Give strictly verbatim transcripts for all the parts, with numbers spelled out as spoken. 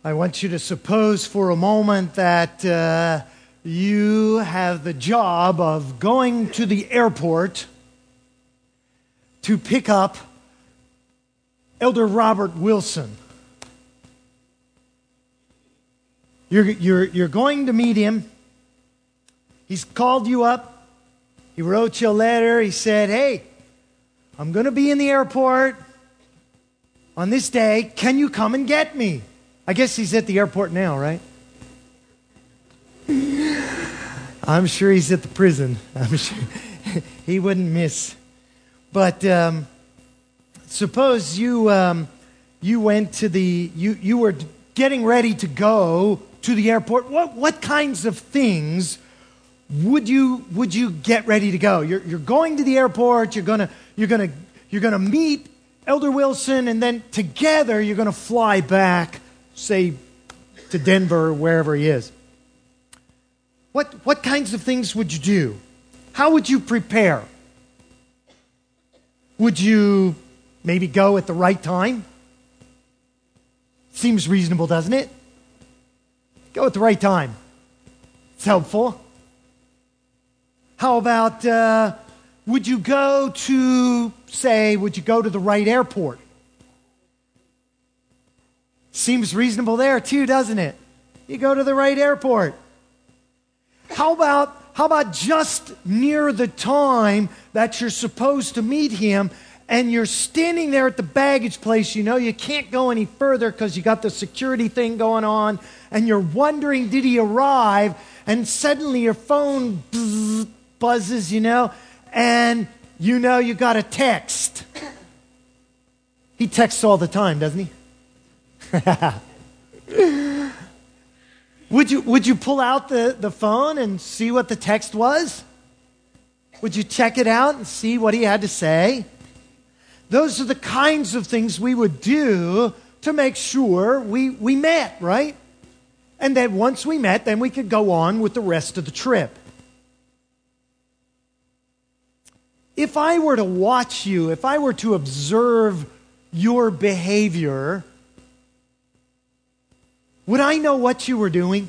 I want you to suppose for a moment that uh, you have the job of going to the airport to pick up Elder Robert Wilson. You're, you're, you're going to meet him. He's called you up. He wrote you a letter. He said, hey, I'm going to be in the airport on this day. Can you come and get me? I guess he's at the airport now, right? I'm sure he's at the prison. I'm sure he wouldn't miss. But um, suppose you um, you went to the you you were getting ready to go to the airport. What what kinds of things would you would you get ready to go? You're you're going to the airport. You're gonna you're gonna you're gonna meet Elder Wilson, and then together you're gonna fly back, say, to Denver or wherever he is. What what kinds of things would you do? How would you prepare? Would you maybe go at the right time? Seems reasonable, doesn't it? Go at the right time. It's helpful. How about, uh, would you go to, say, would you go to the right airport? Seems reasonable there too, doesn't it? You go to the right airport. How about how about just near the time that you're supposed to meet him, and you're standing there at the baggage place? You know you can't go any further because you got the security thing going on, and you're wondering, did he arrive? And suddenly your phone bzz, buzzes, you know, and you know you got a text. He texts all the time, doesn't he? Would you would you pull out the, the phone and see what the text was? Would you check it out and see what he had to say? Those are the kinds of things we would do to make sure we, we met, right? And that once we met, then we could go on with the rest of the trip. If I were to watch you, if I were to observe your behavior, would I know what you were doing?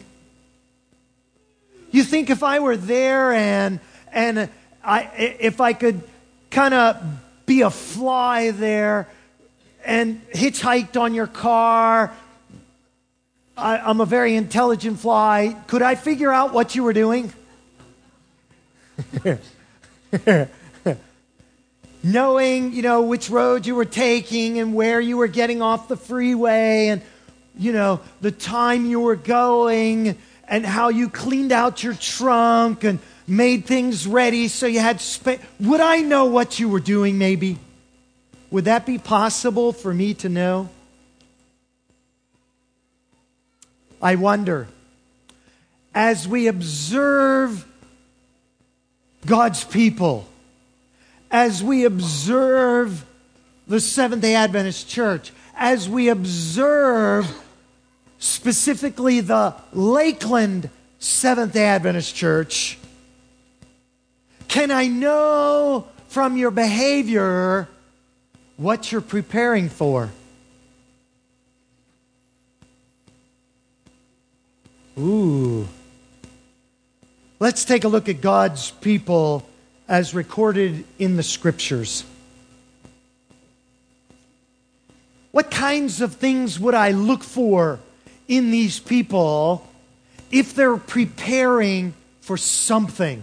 You think if I were there and and I if I could kind of be a fly there and hitchhiked on your car, I, I'm a very intelligent fly, could I figure out what you were doing? Knowing, you know, which road you were taking and where you were getting off the freeway, and you know, the time you were going, and how you cleaned out your trunk and made things ready so you had space. Would I know what you were doing, maybe? Would that be possible for me to know? I wonder, as we observe God's people, as we observe the Seventh-day Adventist Church, as we observe specifically the Lakeland Seventh-day Adventist Church, can I know from your behavior what you're preparing for? Ooh. Let's take a look at God's people as recorded in the Scriptures. What kinds of things would I look for in these people if they're preparing for something?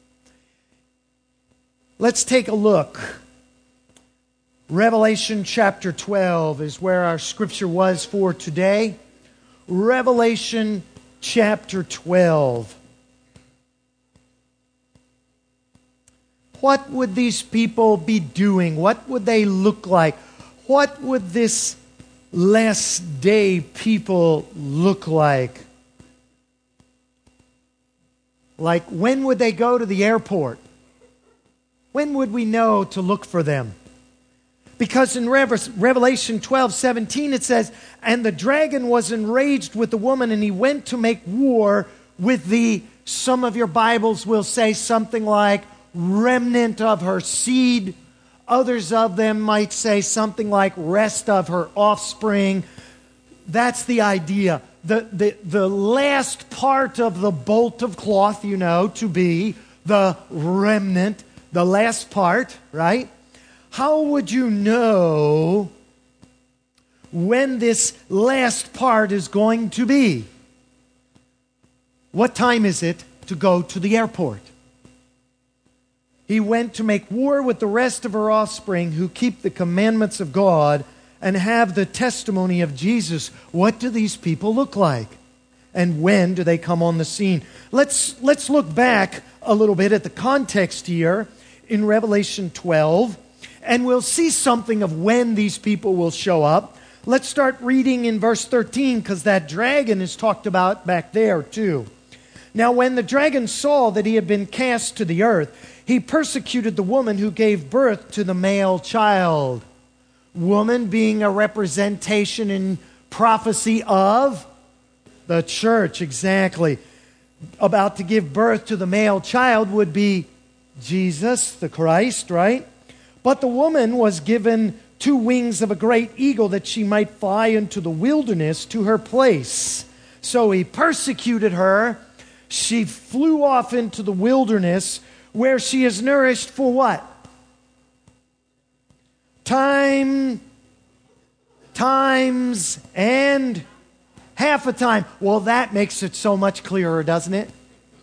Let's take a look. Revelation chapter twelve is where our scripture was for today. Revelation chapter twelve. What would these people be doing? What would they look like? What would this last day people look like? Like, when would they go to the airport? When would we know to look for them? Because in Revelation twelve seventeen it says, and the dragon was enraged with the woman, and he went to make war with the, some of your Bibles will say something like, remnant of her seed. Others of them might say something like rest of her offspring. That's the idea. The, the, the last part of the bolt of cloth, you know, to be the remnant, the last part, right? How would you know when this last part is going to be? What time is it to go to the airport? He went to make war with the rest of her offspring who keep the commandments of God and have the testimony of Jesus. What do these people look like? And when do they come on the scene? Let's, let's look back a little bit at the context here in Revelation twelve, and we'll see something of when these people will show up. Let's start reading in verse thirteen, because that dragon is talked about back there too. Now when the dragon saw that he had been cast to the earth, he persecuted the woman who gave birth to the male child. Woman being a representation in prophecy of the church, exactly. About to give birth to the male child would be Jesus, the Christ, right? But the woman was given two wings of a great eagle that she might fly into the wilderness to her place. So he persecuted her. She flew off into the wilderness where she is nourished for what? Time, times, and half a time. Well, that makes it so much clearer, doesn't it?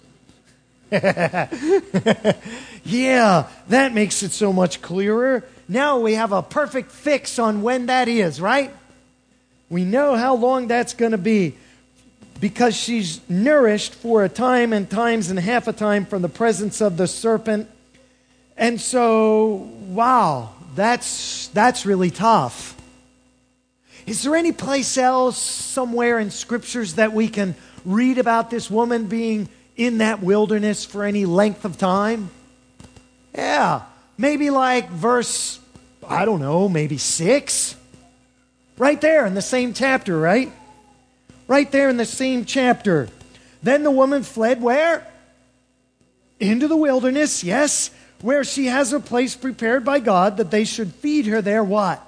Yeah, that makes it so much clearer. Now we have a perfect fix on when that is, right? We know how long that's going to be. Because she's nourished for a time and times and half a time from the presence of the serpent. And so, wow, that's that's really tough. Is there any place else somewhere in scriptures that we can read about this woman being in that wilderness for any length of time? Yeah, maybe like verse, I don't know, maybe six? Right there in the same chapter, right? Right there in the same chapter. Then the woman fled where? Into the wilderness, yes, where she has a place prepared by God that they should feed her there what?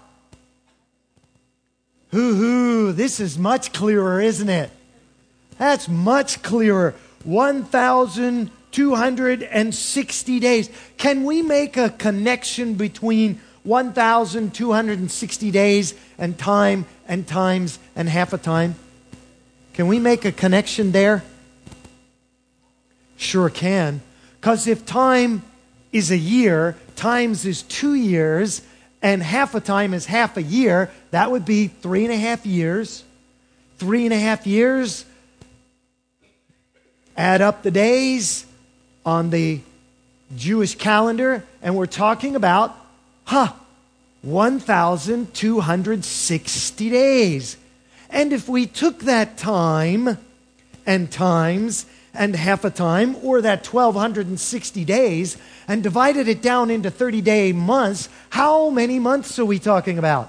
Hoo-hoo, this is much clearer, isn't it? That's much clearer. one thousand two hundred sixty days. Can we make a connection between one thousand two hundred sixty days and time and times and half a time? Can we make a connection there? Sure can. Because if time is a year, times is two years, and half a time is half a year, that would be three and a half years. Three and a half years. Add up the days on the Jewish calendar, and we're talking about, huh, one thousand two hundred sixty days. And if we took that time and times and half a time, or that twelve sixty days, and divided it down into thirty-day months, how many months are we talking about?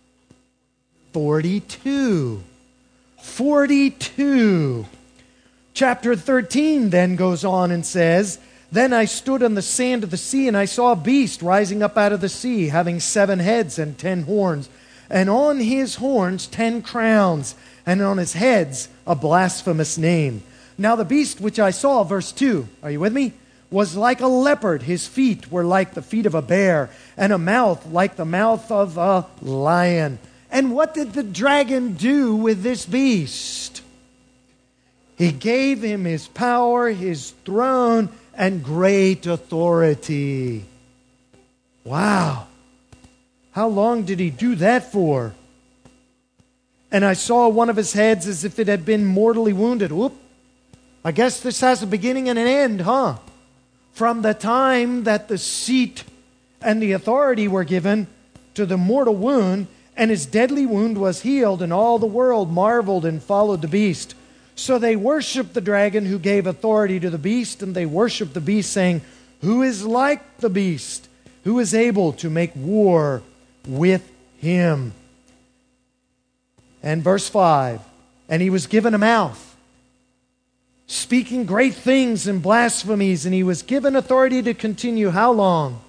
forty-two. forty-two. Chapter thirteen then goes on and says, Then I stood on the sand of the sea, and I saw a beast rising up out of the sea, having seven heads and ten horns, and on his horns ten crowns, and on his heads a blasphemous name. Now the beast which I saw, verse two, are you with me? Was like a leopard. His feet were like the feet of a bear, and a mouth like the mouth of a lion. And what did the dragon do with this beast? He gave him his power, his throne, and great authority. Wow. How long did he do that for? And I saw one of his heads as if it had been mortally wounded. Whoop. I guess this has a beginning and an end, huh? From the time that the seat and the authority were given to the mortal wound, and his deadly wound was healed, and all the world marveled and followed the beast. So they worshiped the dragon who gave authority to the beast, and they worshiped the beast, saying, Who is like the beast? Who is able to make war with him? And verse five, And he was given a mouth, speaking great things and blasphemies, and he was given authority to continue how long?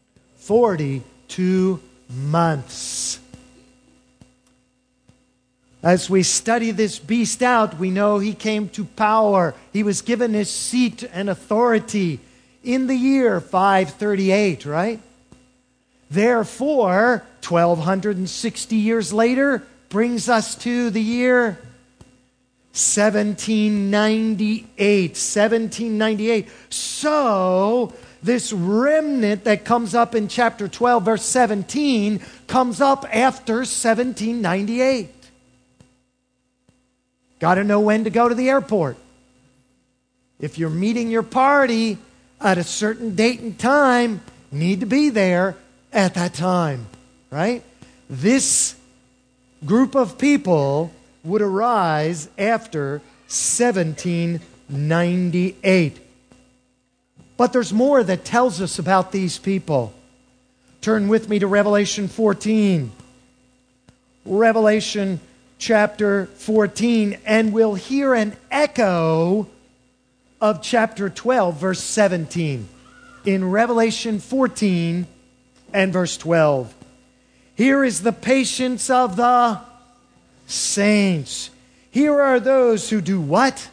Forty-two months. As we study this beast out, we know he came to power. He was given his seat and authority in the year five thirty-eight, right? Therefore, twelve sixty years later brings us to the year seventeen ninety-eight. seventeen ninety-eight. So, this remnant that comes up in chapter twelve, verse seventeen, comes up after seventeen ninety-eight. Got to know when to go to the airport. If you're meeting your party at a certain date and time, need to be there at that time, right? This group of people would arise after seventeen ninety-eight. But there's more that tells us about these people. Turn with me to Revelation fourteen. Revelation chapter fourteen, and we'll hear an echo of chapter twelve, verse seventeen. In Revelation fourteen and verse twelve. Here is the patience of the saints. Here are those who do what?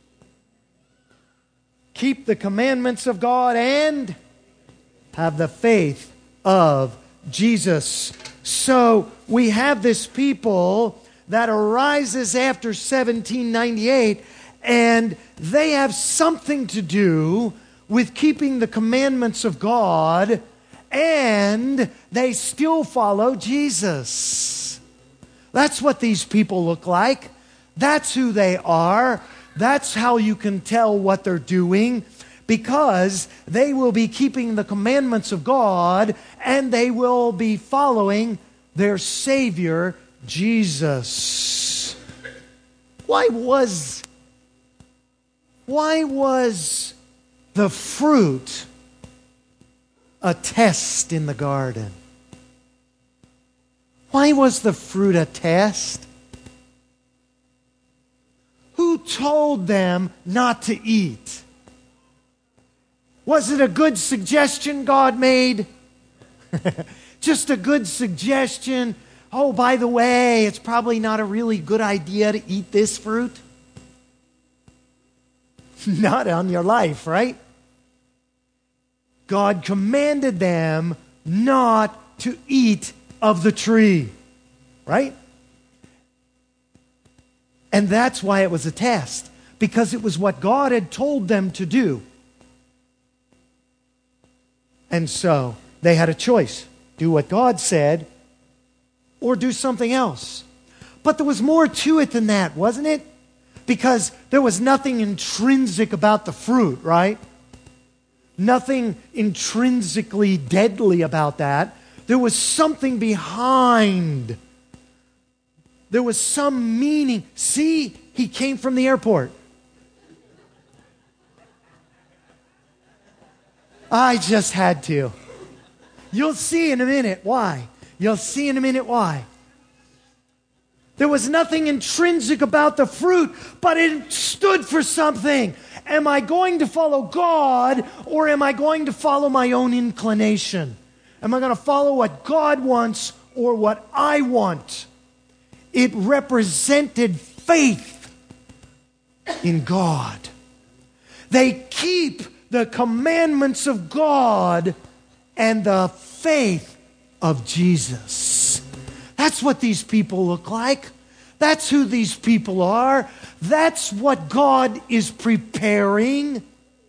Keep the commandments of God and have the faith of Jesus. So we have this people that arises after seventeen ninety-eight, and they have something to do with keeping the commandments of God, and they still follow Jesus. That's what these people look like. That's who they are. That's how you can tell what they're doing, because they will be keeping the commandments of God, and they will be following their Savior, Jesus. Why was, why was the fruit a test in the garden? Why was the fruit a test? Who told them not to eat? Was it a good suggestion God made? Just a good suggestion. Oh, by the way, it's probably not a really good idea to eat this fruit. Not on your life, right? God commanded them not to eat of the tree, right? And that's why it was a test, because it was what God had told them to do. And so they had a choice. Do what God said or do something else. But there was more to it than that, wasn't it? Because there was nothing intrinsic about the fruit, right? Nothing intrinsically deadly about that. There was something behind. There was some meaning. See, he came from the airport. I just had to. You'll see in a minute why. You'll see in a minute why. There was nothing intrinsic about the fruit, but it stood for something. Am I going to follow God, or am I going to follow my own inclination? Am I going to follow what God wants or what I want? It represented faith in God. They keep the commandments of God and the faith of Jesus. That's what these people look like. That's who these people are. That's what God is preparing.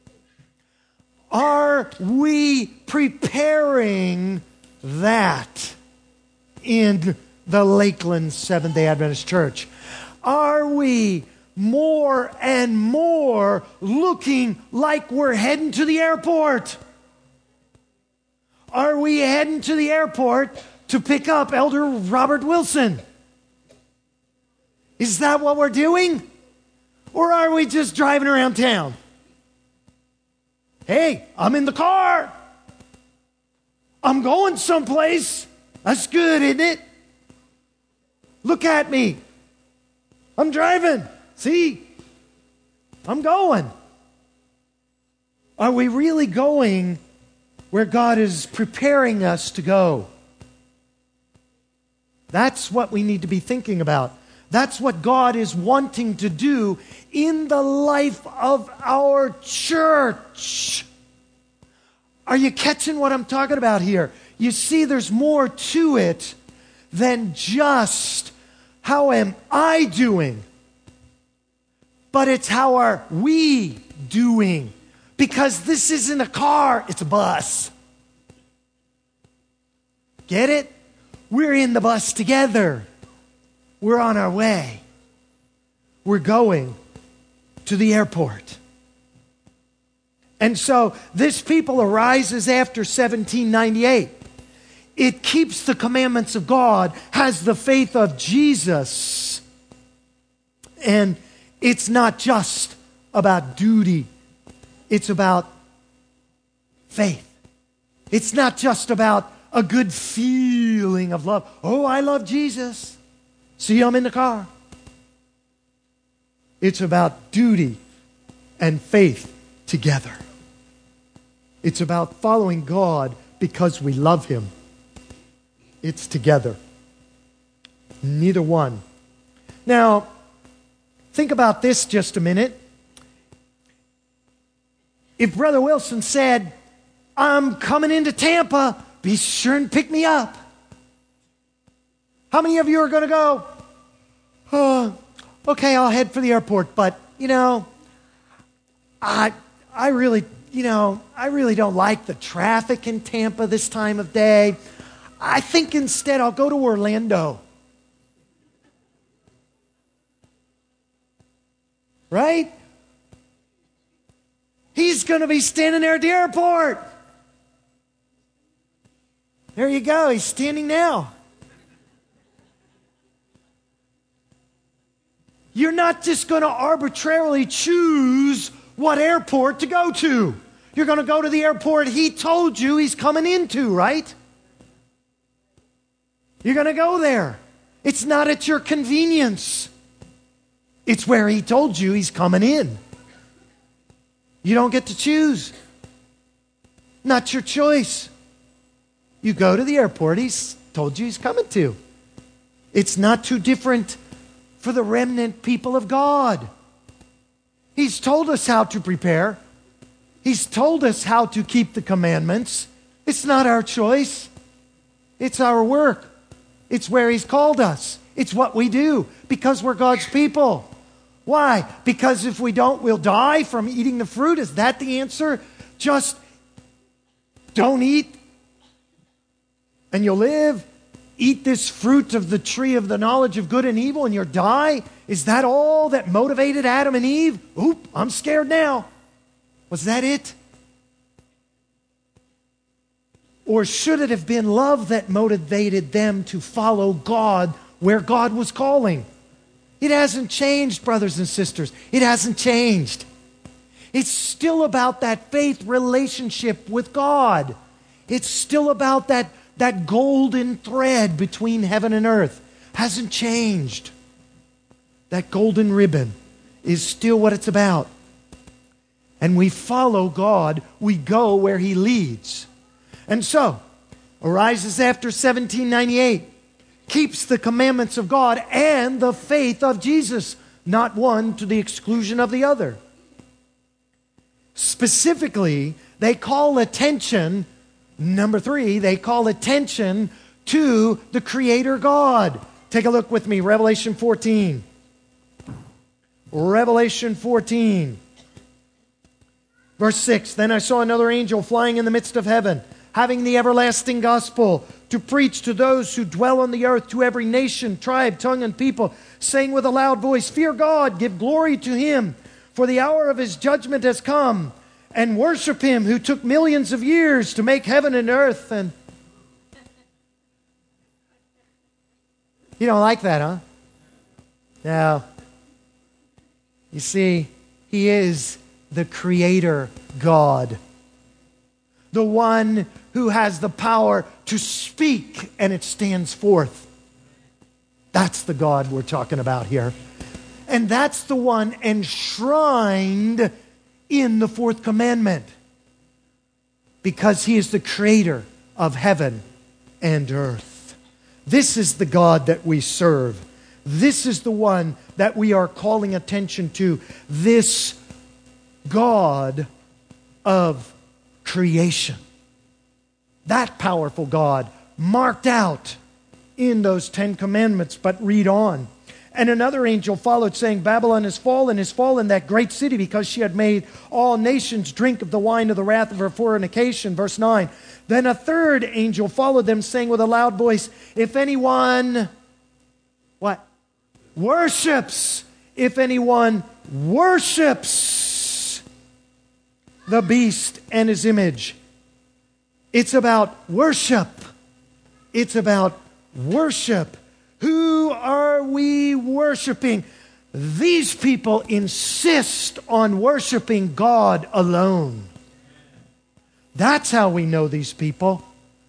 Are we preparing that in the Lakeland Seventh-day Adventist Church? Are we more and more looking like we're heading to the airport? Are we heading to the airport to pick up Elder Robert Wilson? Is that what we're doing? Or are we just driving around town? Hey, I'm in the car. I'm going someplace. That's good, isn't it? Look at me. I'm driving. See? I'm going. Are we really going where God is preparing us to go? That's what we need to be thinking about. That's what God is wanting to do in the life of our church. Are you catching what I'm talking about here? You see, there's more to it than just how am I doing, but it's how are we doing. Because this isn't a car, it's a bus. Get it? We're in the bus together. We're on our way. We're going to the airport. And so this people arises after seventeen ninety-eight. It keeps the commandments of God, has the faith of Jesus. And it's not just about duty. It's about faith. It's not just about a good feeling of love. Oh, I love Jesus. See, I'm in the car. It's about duty and faith together. It's about following God because we love Him. It's together. Neither one. Now, think about this just a minute. If Brother Wilson said, I'm coming into Tampa, be sure and pick me up. How many of you are going to go? Oh, okay, I'll head for the airport, but, you know, I I really, you know, I really don't like the traffic in Tampa this time of day. I think instead I'll go to Orlando. Right? He's going to be standing there at the airport. There you go. He's standing now. You're not just going to arbitrarily choose what airport to go to. You're going to go to the airport He told you He's coming into, right? You're going to go there. It's not at your convenience. It's where He told you He's coming in. You don't get to choose. Not your choice. You go to the airport He's told you He's coming to. It's not too different for the remnant people of God. He's told us how to prepare. He's told us how to keep the commandments. It's not our choice. It's our work. It's where He's called us. It's what we do because we're God's people. Why? Because if we don't, we'll die from eating the fruit. Is that the answer? Just don't eat and you'll live. Eat this fruit of the tree of the knowledge of good and evil and you'll die. Is that all that motivated Adam and Eve? Oop, I'm scared now. Was that it? Or should it have been love that motivated them to follow God where God was calling? It hasn't changed, brothers and sisters. It hasn't changed. It's still about that faith relationship with God. It's still about that, that golden thread between heaven and earth. Hasn't changed. That golden ribbon is still what it's about. And we follow God. We go where He leads. And so, arises after seventeen ninety-eight, keeps the commandments of God and the faith of Jesus, not one to the exclusion of the other. Specifically, they call attention, number three, they call attention to the Creator God. Take a look with me, Revelation fourteen. Revelation fourteen. Verse six, then I saw another angel flying in the midst of heaven, having the everlasting gospel to preach to those who dwell on the earth, to every nation, tribe, tongue, and people, saying with a loud voice, fear God, give glory to Him, for the hour of His judgment has come, and worship Him who took millions of years to make heaven and earth. And you don't like that, huh? No. You see, He is the Creator God. The one who has the power to speak and it stands forth. That's the God we're talking about here. And that's the one enshrined in the fourth commandment. Because He is the Creator of heaven and earth. This is the God that we serve. This is the one that we are calling attention to. This God of creation. That powerful God marked out in those Ten Commandments. But read on. And another angel followed, saying, Babylon is fallen, is fallen, that great city, because she had made all nations drink of the wine of the wrath of her fornication. Verse nine. Then a third angel followed them, saying with a loud voice, if anyone, what? Worships. If anyone worships the beast and his image. It's about worship. It's about worship. Who are we worshiping? These people insist on worshiping God alone. That's how we know these people.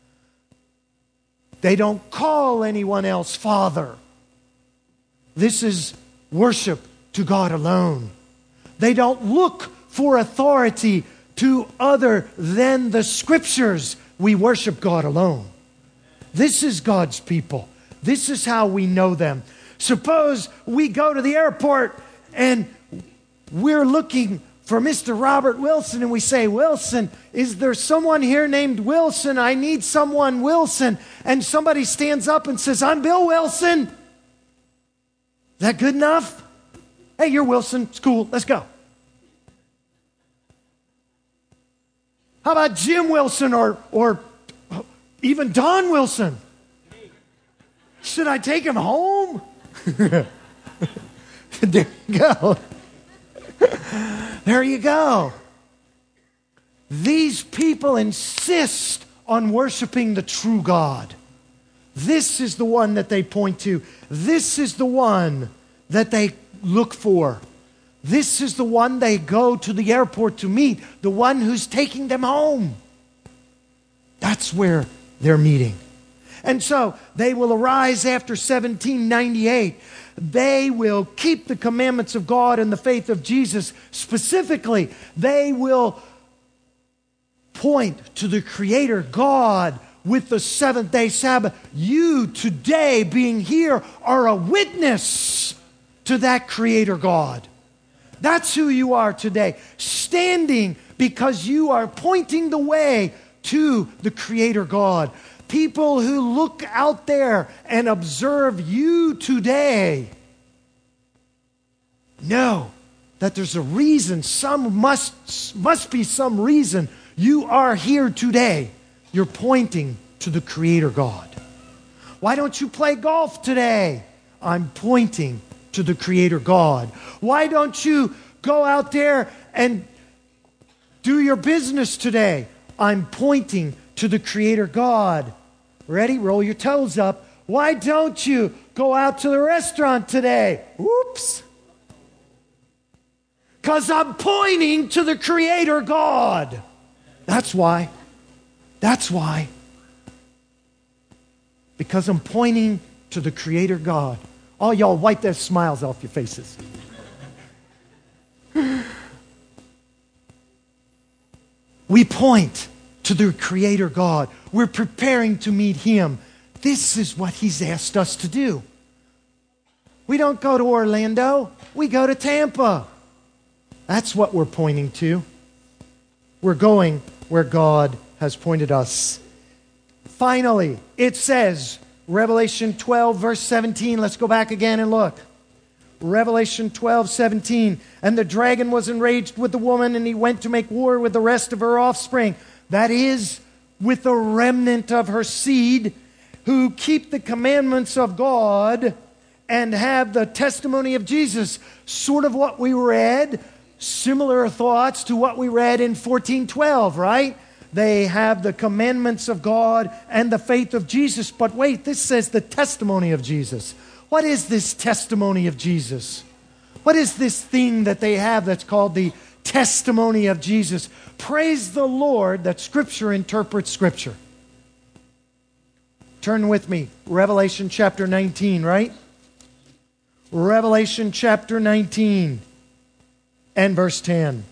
They don't call anyone else Father. This is worship to God alone. They don't look for authority to other than the Scriptures. We worship God alone. This is God's people. This is how we know them. Suppose we go to the airport and we're looking for Mister Robert Wilson, and we say, Wilson, is there someone here named Wilson? I need someone Wilson. And somebody stands up and says, I'm Bill Wilson. Is that good enough? Hey, you're Wilson. It's cool. Let's go. How about Jim Wilson or, or even Don Wilson? Should I take him home? There you go. There you go. These people insist on worshiping the true God. This is the one that they point to. This is the one that they look for. This is the one they go to the airport to meet. The one who's taking them home. That's where they're meeting. And so they will arise after seventeen ninety-eight. They will keep the commandments of God and the faith of Jesus. Specifically, they will point to the Creator God with the seventh day Sabbath. You today being here are a witness to that Creator God. That's who you are today. Standing because you are pointing the way to the Creator God. People who look out there and observe you today know that there's a reason, some must, must be some reason you are here today. You're pointing to the Creator God. Why don't you play golf today? I'm pointing to the Creator God. Why don't you go out there and do your business today? I'm pointing to the Creator God. Ready? Roll your toes up. Why don't you go out to the restaurant today? Whoops. Because I'm pointing to the Creator God. That's why. That's why. Because I'm pointing to the Creator God. All y'all wipe those smiles off your faces. We point to the Creator God. We're preparing to meet Him. This is what He's asked us to do. We don't go to Orlando. We go to Tampa. That's what we're pointing to. We're going where God has pointed us. Finally, it says, Revelation twelve, verse seventeen. Let's go back again and look. Revelation twelve, seventeen. And the dragon was enraged with the woman, and he went to make war with the rest of her offspring. That is, with the remnant of her seed, who keep the commandments of God and have the testimony of Jesus. Sort of what we read, similar thoughts to what we read in fourteen twelve, right? They have the commandments of God and the faith of Jesus. But wait, this says the testimony of Jesus. What is this testimony of Jesus? What is this thing that they have that's called the testimony of Jesus? Praise the Lord that Scripture interprets Scripture. Turn with me. Revelation chapter nineteen, right? Revelation chapter nineteen and verse ten.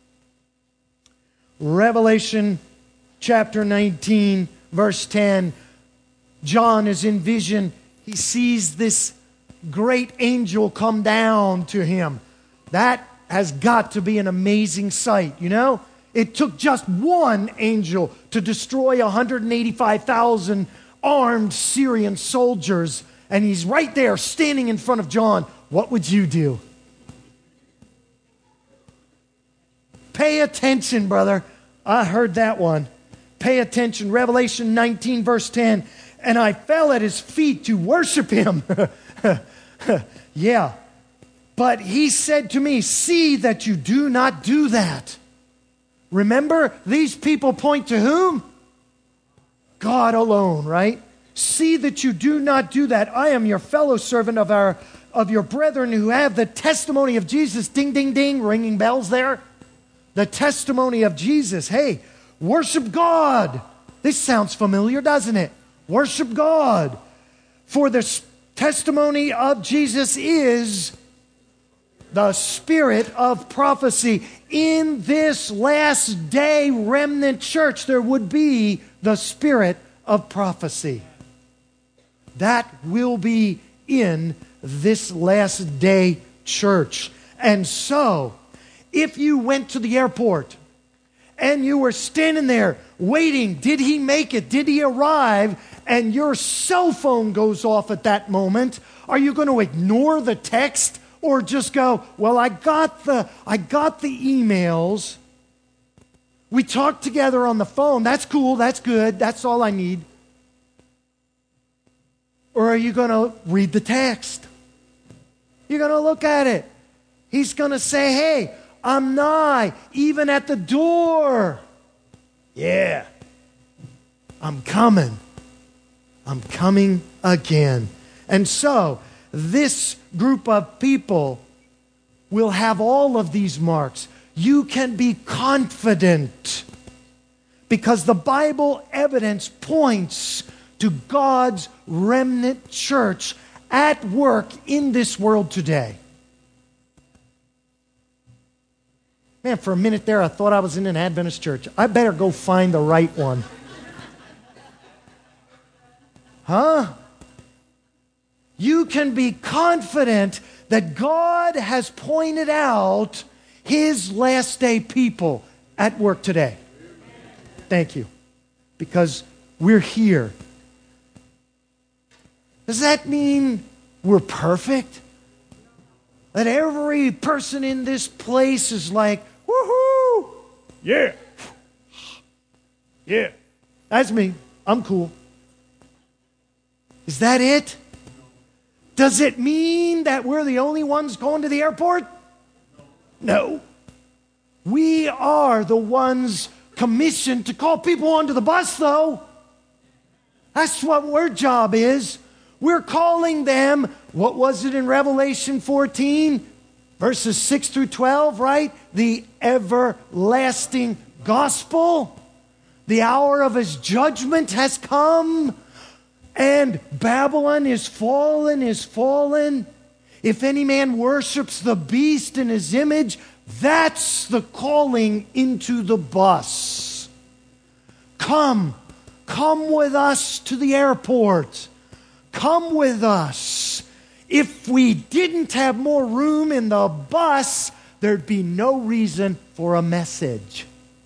Revelation chapter nineteen, verse ten. John is in vision. He sees this great angel come down to him. That has got to be an amazing sight, you know? It took just one angel to destroy one hundred eighty-five thousand armed Syrian soldiers, and he's right there standing in front of John. What would you do? Pay attention, brother. I heard that one. Pay attention. Revelation nineteen, verse ten. And I fell at his feet to worship him. Yeah. But he said to me, see that you do not do that. Remember, these people point to whom? God alone, right? See that you do not do that. I am your fellow servant of our of your brethren who have the testimony of Jesus. Ding, ding, ding, ringing bells there. The testimony of Jesus. Hey, worship God. This sounds familiar, doesn't it? Worship God. For the testimony of Jesus is the spirit of prophecy. In this last day remnant church, there would be the spirit of prophecy. That will be in this last day church. And so, if you went to the airport and you were standing there waiting, did he make it? Did he arrive? And your cell phone goes off at that moment, are you going to ignore the text or just go, well, I got the I got the emails. We talked together on the phone. That's cool. That's good. That's all I need. Or are you going to read the text? You're going to look at it. He's going to say, hey, I'm nigh, even at the door. Yeah. I'm coming. I'm coming again. And so, this group of people will have all of these marks. You can be confident because the Bible evidence points to God's remnant church at work in this world today. Man, for a minute there, I thought I was in an Adventist church. I better go find the right one. Huh? You can be confident that God has pointed out His last day people at work today. Thank you. Because we're here. Does that mean we're perfect? That every person in this place is like, woohoo! Yeah. Yeah. That's me. I'm cool. Is that it? Does it mean that we're the only ones going to the airport? No. We are the ones commissioned to call people onto the bus, though. That's what our job is. We're calling them, what was it in Revelation fourteen? Verses six through twelve, right? The everlasting gospel. The hour of His judgment has come. And Babylon is fallen, is fallen. If any man worships the beast in his image, that's the calling into the bus. Come, come with us to the airport. Come with us. If we didn't have more room in the bus, there'd be no reason for a message.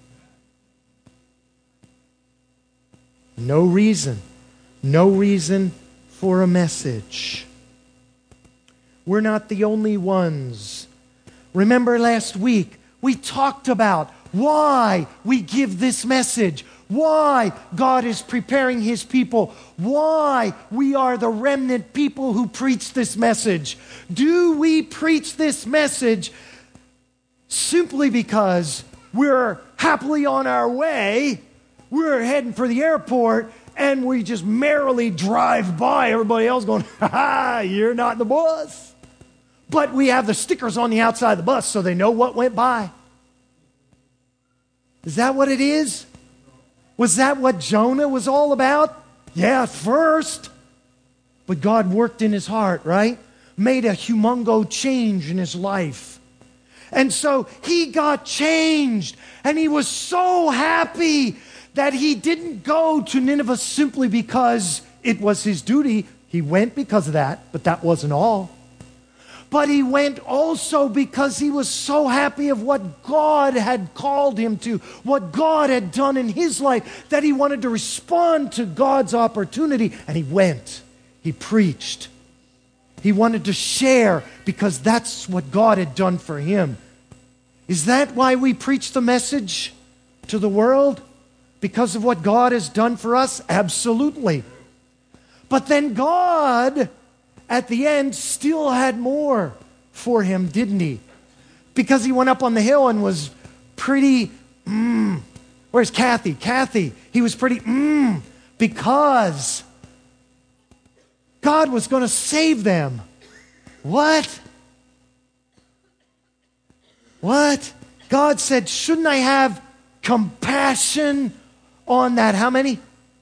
No reason. No reason for a message. We're not the only ones. Remember last week, we talked about why we give this message, why God is preparing His people, why we are the remnant people who preach this message. Do we preach this message simply because we're happily on our way, we're heading for the airport, and we just merrily drive by everybody else going, ha ha, you're not in the bus. But we have the stickers on the outside of the bus so they know what went by. Is that what it is? Was that what Jonah was all about? Yeah, at first. But God worked in his heart, right? Made a humongo change in his life. And so he got changed. And he was so happy that he didn't go to Nineveh simply because it was his duty. He went because of that, but that wasn't all. But he went also because he was so happy of what God had called him to, what God had done in his life, that he wanted to respond to God's opportunity. And he went. He preached. He wanted to share because that's what God had done for him. Is that why we preach the message to the world? Because of what God has done for us? Absolutely. But then God, at the end, still had more for him, didn't he? Because he went up on the hill and was pretty, mm, where's Kathy? Kathy, he was pretty, mm, because God was going to save them. What? What? God said, shouldn't I have compassion on that? How many?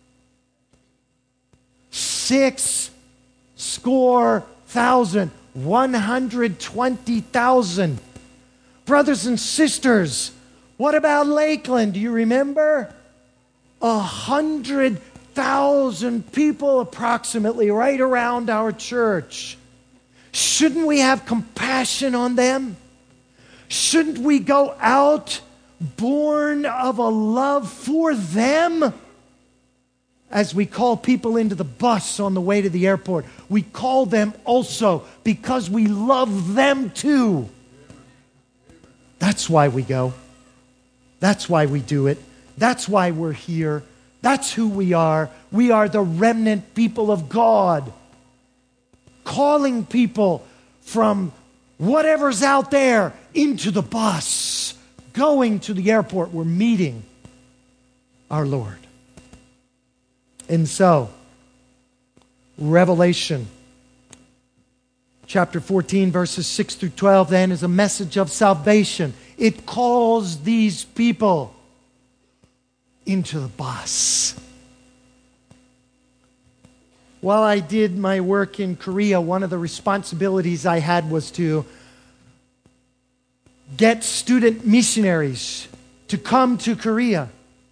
Six score thousand. one hundred twenty thousand. Brothers and sisters, what about Lakeland? Do you remember? A hundred thousand people approximately right around our church. Shouldn't we have compassion on them? Shouldn't we go out born of a love for them? As we call people into the bus on the way to the airport, we call them also because we love them too. That's why we go. That's why we do it. That's why we're here. That's who we are. We are the remnant people of God. Calling people from whatever's out there into the bus. Going to the airport. We're meeting our Lord. And so, Revelation chapter fourteen, verses six through twelve, then, is a message of salvation. It calls these people into the bus. While I did my work in Korea, one of the responsibilities I had was to get student missionaries to come to Korea.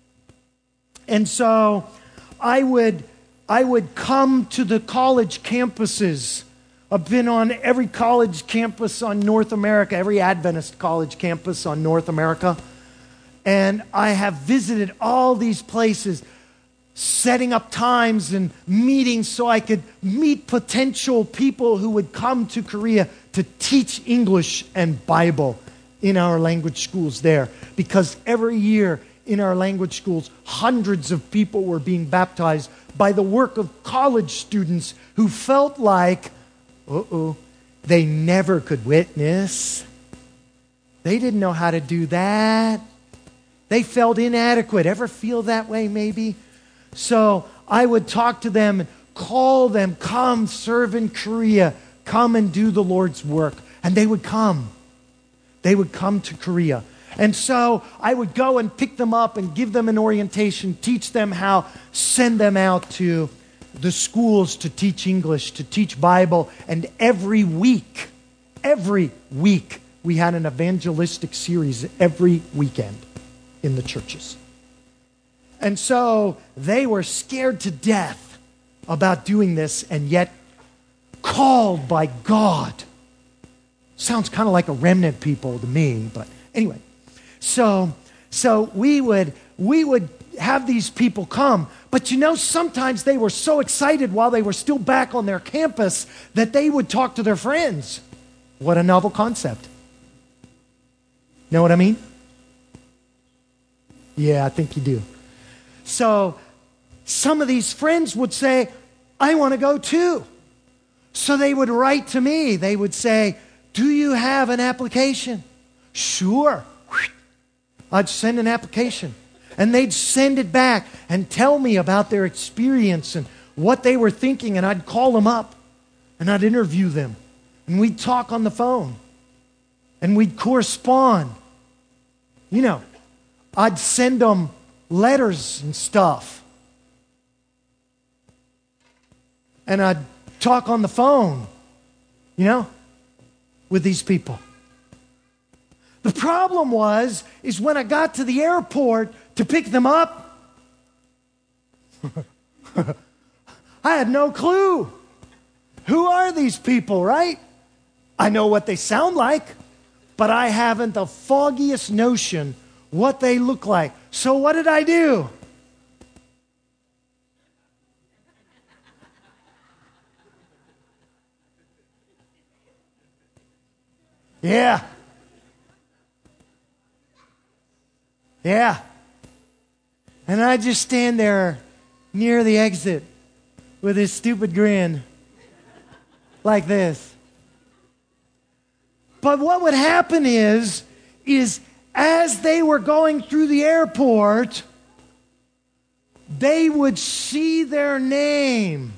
And so I would, I would come to the college campuses. I've been on every college campus on North America, every Adventist college campus on North America. And I have visited all these places, setting up times and meetings so I could meet potential people who would come to Korea to teach English and Bible in our language schools there. Because every year in our language schools, hundreds of people were being baptized by the work of college students who felt like, uh-oh, they never could witness. They didn't know how to do that. They felt inadequate. Ever feel that way, maybe? So I would talk to them and call them, come serve in Korea. Come and do the Lord's work. And they would come. They would come to Korea. And so I would go and pick them up and give them an orientation, teach them how, send them out to the schools to teach English, to teach Bible. And every week, every week, we had an evangelistic series every weekend in the churches. And so they were scared to death about doing this, and yet called by God. Sounds kind of like a remnant people to me, but anyway. So, so we would we would have these people come, but you know, sometimes they were so excited while they were still back on their campus that they would talk to their friends. What a novel concept. Know what I mean? Yeah, I think you do. So, some of these friends would say, I want to go too. So they would write to me. They would say, do you have an application? Sure. I'd send an application. And they'd send it back and tell me about their experience and what they were thinking. And I'd call them up and I'd interview them. And we'd talk on the phone. And we'd correspond. You know, I'd send them letters and stuff. And I'd talk on the phone, you know, with these people. The problem was, is when I got to the airport to pick them up, I had no clue. who are these people, right? I know what they sound like, but I haven't the foggiest notion what they look like. So what did I do? Yeah. Yeah. And I just stand there near the exit with this stupid grin like this. But what would happen is, is as they were going through the airport, they would see their name.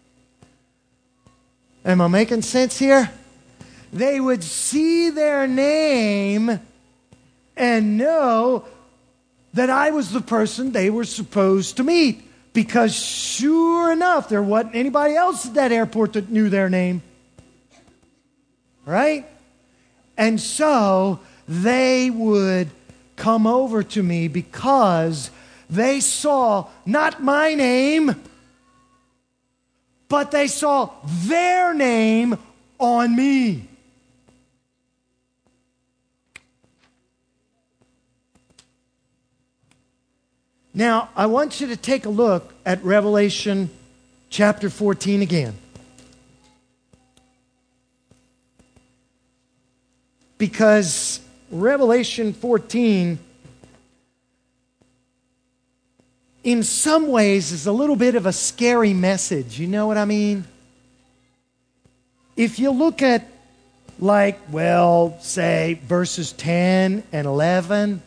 Am I making sense here? They would see their name and know that I was the person they were supposed to meet. Because sure enough, there wasn't anybody else at that airport that knew their name. Right? And so they would come over to me because they saw not my name, but they saw their name on me. Now, I want you to take a look at Revelation chapter fourteen again. Because Revelation fourteen, in some ways, is a little bit of a scary message. You know what I mean? If you look at, like, well, say, verses ten and eleven,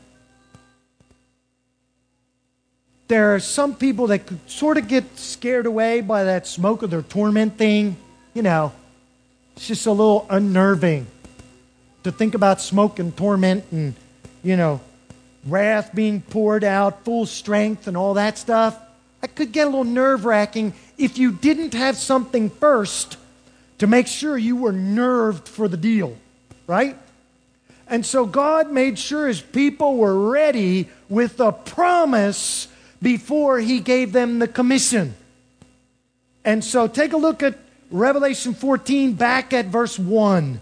there are some people that could sort of get scared away by that smoke of their torment thing. You know, it's just a little unnerving to think about smoke and torment and, you know, wrath being poured out, full strength and all that stuff. That could get a little nerve-wracking if you didn't have something first to make sure you were nerved for the deal, right? And so God made sure His people were ready with the promise before He gave them the commission. And so take a look at Revelation fourteen, back at verse one.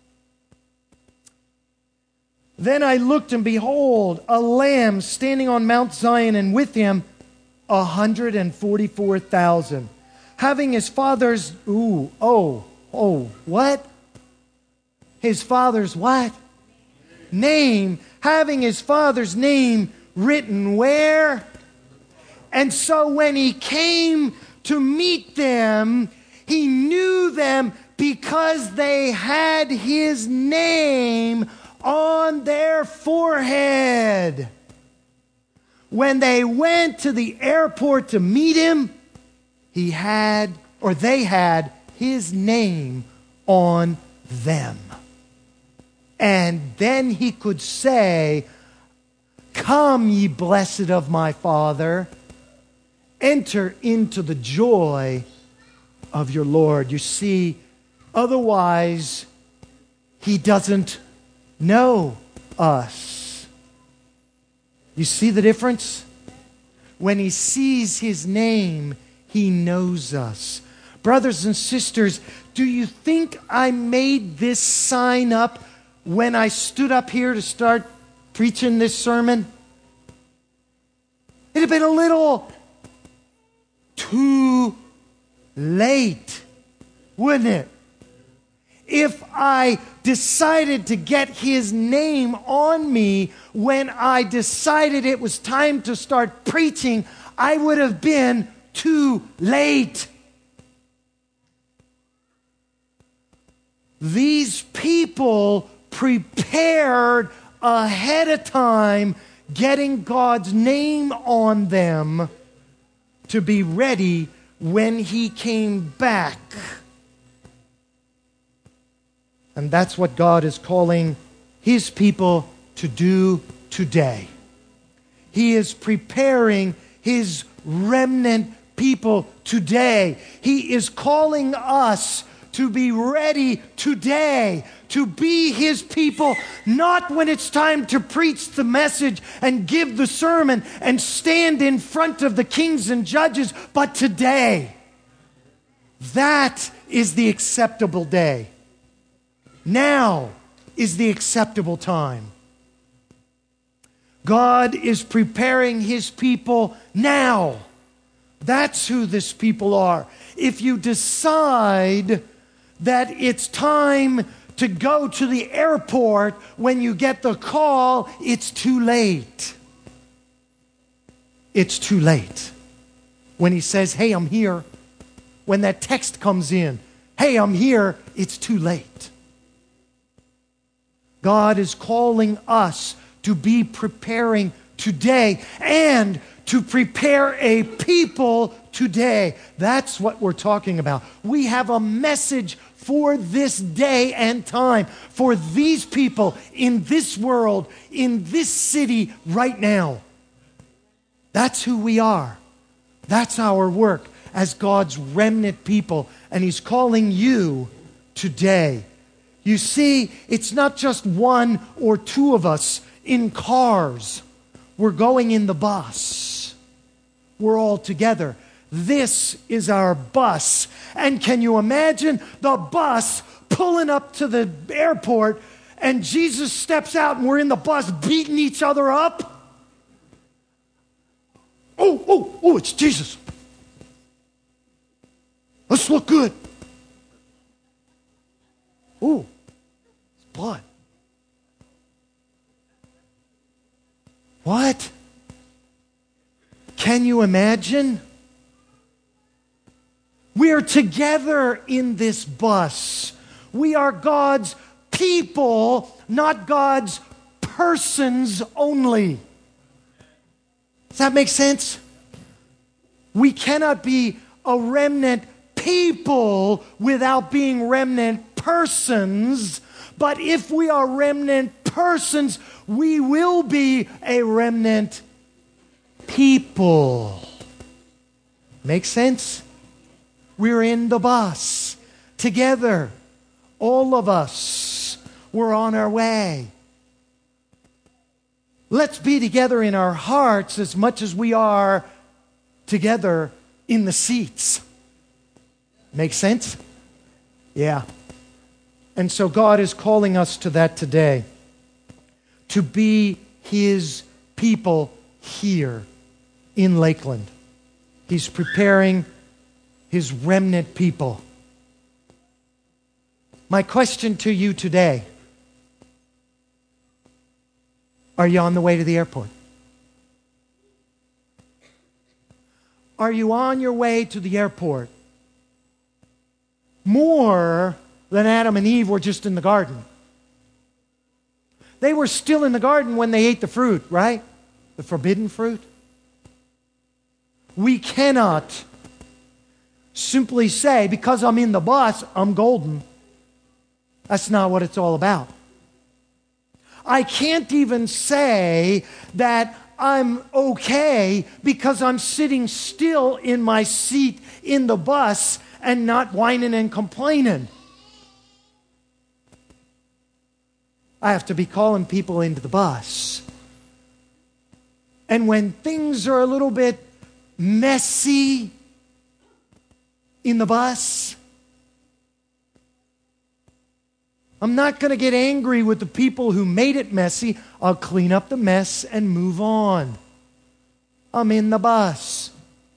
Then I looked, and behold, a Lamb standing on Mount Zion, and with Him a hundred and forty-four thousand, having His Father's, ooh, oh, oh, what? His Father's what? Name, having His Father's name written where? And so when He came to meet them, He knew them because they had His name on their forehead. When they went to the airport to meet Him, He had, or they had, His name on them. And then He could say, "Come, ye blessed of my Father, enter into the joy of your Lord." You see, otherwise, He doesn't know us. You see the difference? When He sees His name, He knows us. Brothers and sisters, do you think I made this sign up when I stood up here to start preaching this sermon? It'd have been a little too late, wouldn't it? If I decided to get His name on me when I decided it was time to start preaching, I would have been too late. These people prepared ahead of time, getting God's name on them to be ready when He came back. And that's what God is calling His people to do today. He is preparing His remnant people today. He is calling us to be ready today, to be His people, not when it's time to preach the message and give the sermon and stand in front of the kings and judges, but today. That is the acceptable day. Now is the acceptable time. God is preparing His people now. That's who this people are. If you decide that it's time to go to the airport when you get the call, it's too late. It's too late. When He says, hey, I'm here. When that text comes in, hey, I'm here, it's too late. God is calling us to be preparing today and to prepare a people today. That's what we're talking about. We have a message for this day and time, for these people in this world, in this city right now. That's who we are. That's our work as God's remnant people. And He's calling you today. You see, it's not just one or two of us in cars. We're going in the bus. We're all together. This is our bus. And can you imagine the bus pulling up to the airport and Jesus steps out and we're in the bus beating each other up? Oh, oh, oh, it's Jesus. Let's look good. Ooh, it's blood. What? Can you imagine? We are together in this bus. We are God's people, not God's persons only. Does that make sense? We cannot be a remnant people without being remnant persons. But if we are remnant persons, we will be a remnant people. Make sense? We're in the bus together. All of us. We're on our way. Let's be together in our hearts as much as we are together in the seats. Make sense? Yeah. And so God is calling us to that today. To be His people here in Lakeland. He's preparing His remnant people. My question to you today: are you on the way to the airport? Are you on your way to the airport more than Adam and Eve were just in the garden? They were still in the garden when they ate the fruit, right? The forbidden fruit. We cannot simply say, because I'm in the bus, I'm golden. That's not what it's all about. I can't even say that I'm okay because I'm sitting still in my seat in the bus and not whining and complaining. I have to be calling people into the bus. And when things are a little bit messy in the bus, I'm not going to get angry with the people who made it messy. I'll clean up the mess and move on. I'm in the bus.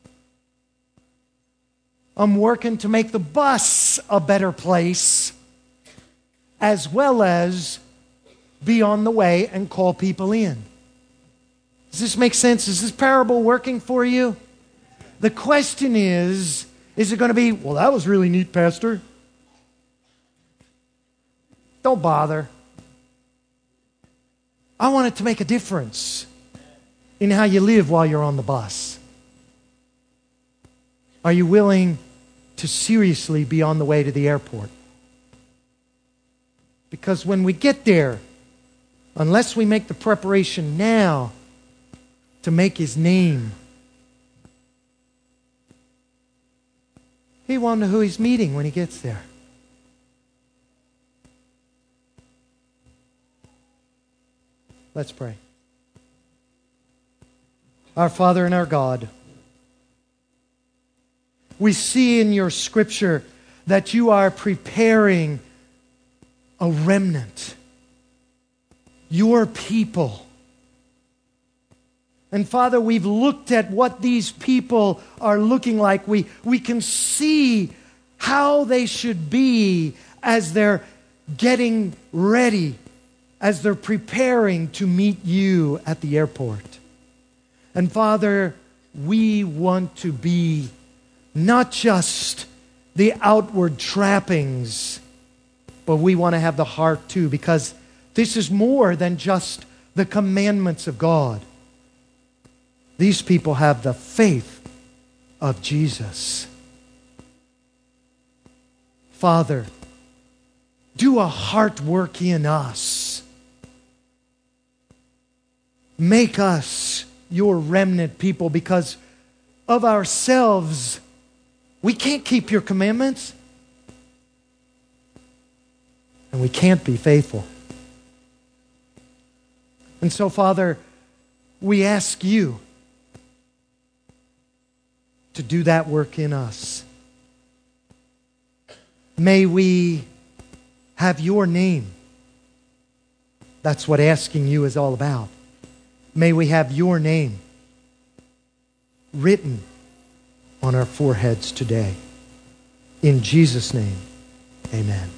I'm working to make the bus a better place, as well as be on the way and call people in. Does this make sense? Is this parable working for you? The question is, is it going to be, well, that was really neat, Pastor? Don't bother. I want it to make a difference in how you live while you're on the bus. Are you willing to seriously be on the way to the airport? Because when we get there, unless we make the preparation now to make His name, He won't know who He's meeting when He gets there. Let's pray. Our Father and our God, we see in your scripture that you are preparing a remnant, your people. And Father, we've looked at what these people are looking like. We, we can see how they should be as they're getting ready, as they're preparing to meet you at the airport. And Father, we want to be not just the outward trappings, but we want to have the heart too, because this is more than just the commandments of God. These people have the faith of Jesus. Father, do a heart work in us. Make us your remnant people, because of ourselves, we can't keep your commandments. And we can't be faithful. And so, Father, we ask you to do that work in us. May we have your name. That's what asking you is all about. May we have your name written on our foreheads today. In Jesus' name, amen.